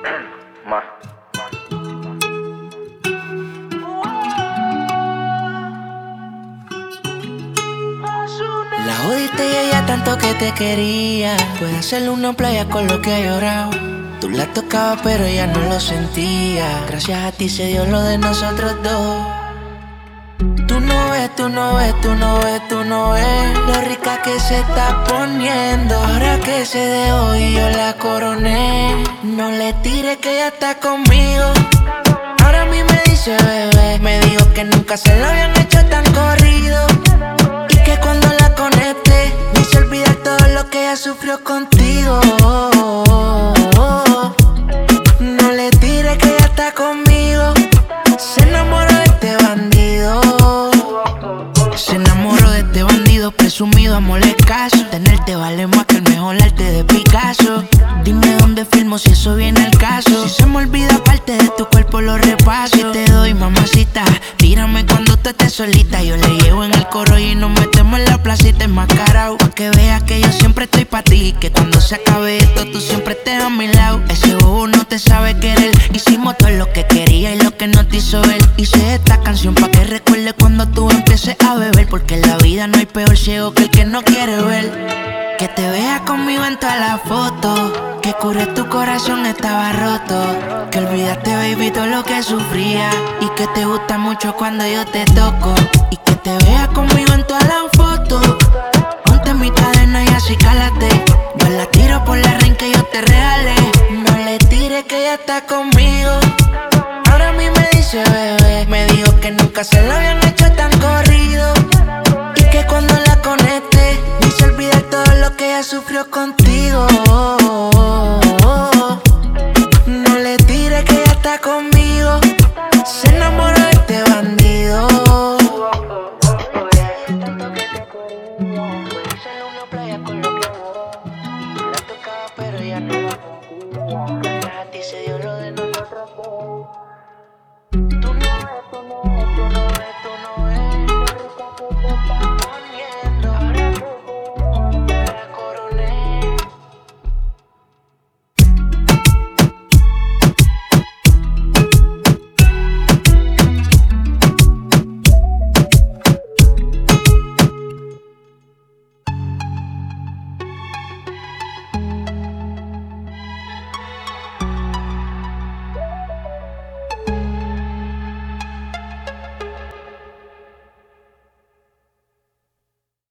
Más. La jodiste y ella tanto que te quería. Puede hacerle una playa con lo que ha llorado. Tú la tocabas pero ella no lo sentía. Gracias a ti se dio lo de nosotros dos. Tú no ves, tú no ves, tú no ves, tú no ves lo rica que se está poniendo. Ahora que se dejó y yo la coroné. No le tires que ella está conmigo. Ahora a mí me dice bebé. Me dijo que nunca se lo habían hecho tan corrido. Y que cuando la conecte me hice olvidar todo lo que ella sufrió contigo. No le tires que ella está conmigo. Se enamoró de este bandido. Se enamoró de este bandido presumido, amorle caso. Tenerte vale más que el mejor arte de Picasso. Dime dónde filmo si eso viene al caso. Si se me olvida parte de tu cuerpo lo repaso. Si te doy mamacita, tírame cuando tú estés solita. Yo le llevo en el coro y nos metemos en la placita enmascarado. Pa' que veas que yo siempre estoy pa' ti. Que cuando se acabe esto tú siempre estés a mi lado. Ese bobo no te sabe querer. Hicimos todo lo que quería y lo que no te hizo ver. Hice esta canción pa' que recuerde cuando tú empieces a beber. Porque en la vida no hay peor ciego que el que no quiere ver. Que te veas conmigo en todas las fotos. Que cure tu corazón estaba roto. Que olvidaste baby todo lo que sufría. Y que te gusta mucho cuando yo te toco. Y que te veas conmigo en todas las fotos. Ponte mi cadena y así cálate. Yo la tiro por la ring que yo te regalé. No le tires que ella está conmigo. Ahora a mí me dice bebé. Me dijo que nunca se lo habían hecho tan corrido. Y que cuando la conecte me hice olvidar todo lo que ella sufrió contigo. No le tires que ella está conmigo. Se enamoró de este bandido. Tanto que te quería. Puede hacerle una playa con lo que lloró. Tú la tocabas pero ella no lo sentía. Gracias a ti se dio lo de nosotros dos. Tú no ves, tú no ves, tú no ves, tú no ves lo rica que te está.